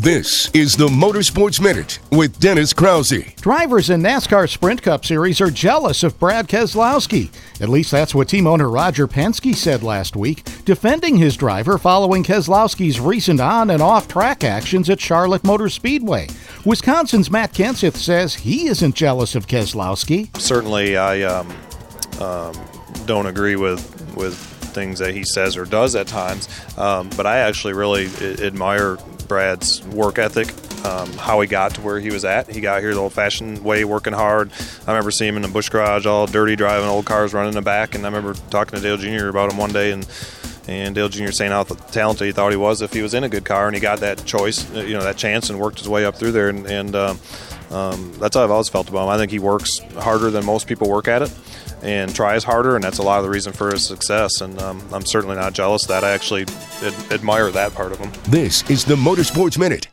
This is the Motorsports Minute with Dennis Krause. Drivers in NASCAR Sprint Cup Series are jealous of Brad Keselowski. At least that's what team owner Roger Penske said last week, defending his driver following Keselowski's recent on- and off-track actions at Charlotte Motor Speedway. Wisconsin's Matt Kenseth says he isn't jealous of Keselowski. Certainly, I don't agree with things that he says or does at times, but I actually really admire Brad's work ethic, how he got to where he was at. He got here the old-fashioned way, working hard. I remember seeing him in the Busch garage, all dirty, driving old cars, running in the back, and I remember talking to Dale Jr. about him one day, and Dale Jr. saying how talented he thought he was if he was in a good car, and he got that choice, that chance, and worked his way up through there, and that's how I've always felt about him. I think he works harder than most people work at it and tries harder, and that's a lot of the reason for his success, and I'm certainly not jealous of that. I actually admire that part of him. This is the Motorsports Minute.